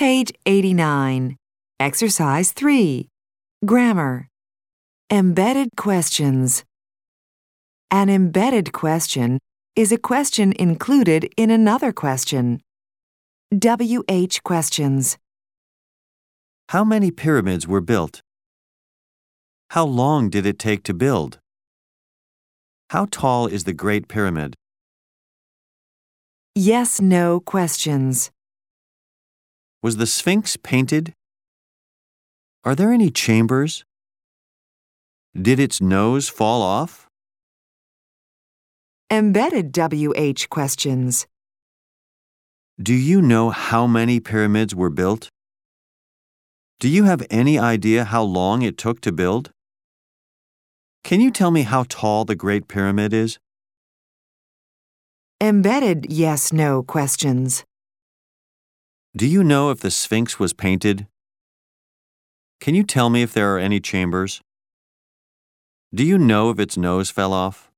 Page 89. Exercise 3. Grammar. Embedded questions. An embedded question is a question included in another question. WH questions. How many pyramids were built? How long did it take to build? How tall is the Great Pyramid? Yes/no questions. Was the Sphinx painted? Are there any chambers? Did its nose fall off? Embedded WH questions. Do you know how many pyramids were built? Do you have any idea how long it took to build? Can you tell me how tall the Great Pyramid is? Embedded yes/no questions. Do you know if the Sphinx was painted? Can you tell me if there are any chambers? Do you know if its nose fell off?